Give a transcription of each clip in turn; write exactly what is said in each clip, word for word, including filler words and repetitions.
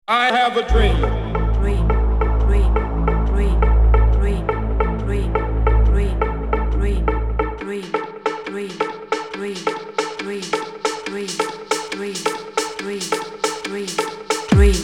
I have a dream. Dream, dream, dream, dream, dream, dream, dream, dream, dream, dream, dream, dream, dream, dream, dream, dream.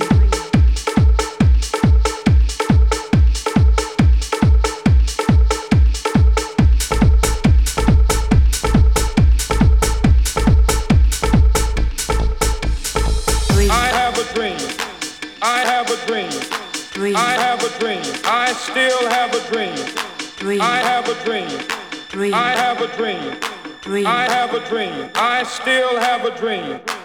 I have a dream. I have a dream. Dream. I have a dream. I still have a dream. Dream. I have a dream. Dream. I have a dream. Dream. I have a dream. I still have a dream.